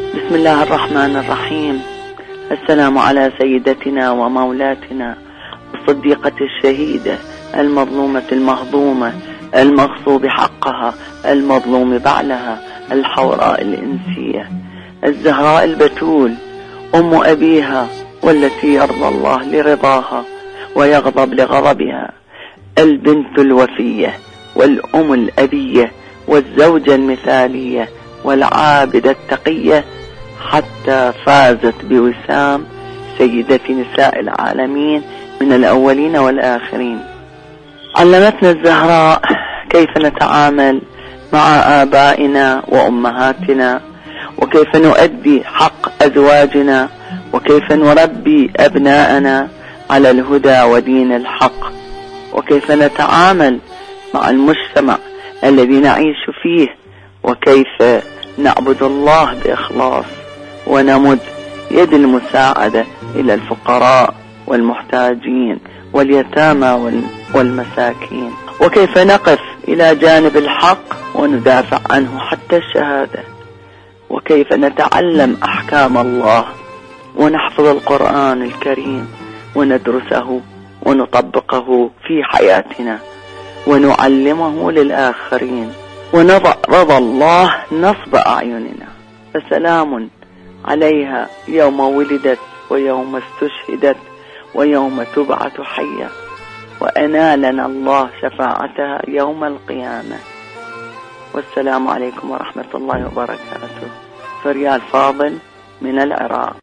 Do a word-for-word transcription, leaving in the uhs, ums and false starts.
بسم الله الرحمن الرحيم. السلام على سيدتنا ومولاتنا الصديقة الشهيدة المظلومة المهضومة المغصوب حقها المظلوم بعلها الحوراء الإنسية الزهراء البتول أم أبيها والتي يرضى الله لرضاها ويغضب لغضبها، البنت الوفية والأم الأبية والزوجة المثالية والعابدة التقية، حتى فازت بوسام سيدة نساء العالمين من الأولين والآخرين. علمتنا الزهراء كيف نتعامل مع آبائنا وأمهاتنا، وكيف نؤدي حق أزواجنا، وكيف نربي أبناءنا على الهدى ودين الحق، وكيف نتعامل مع المجتمع الذي نعيش فيه، وكيف نعبد الله بإخلاص ونمد يد المساعدة إلى الفقراء والمحتاجين واليتامى والمساكين، وكيف نقف إلى جانب الحق وندافع عنه حتى الشهادة، وكيف نتعلم أحكام الله ونحفظ القرآن الكريم وندرسه ونطبقه في حياتنا ونعلمه للآخرين، ونضع رضا الله نصب أعيننا. فسلام عليها يوم ولدت ويوم استشهدت ويوم تبعث حية، وأنالنا الله شفاعتها يوم القيامة. والسلام عليكم ورحمة الله وبركاته. فريال فاضل من العراق.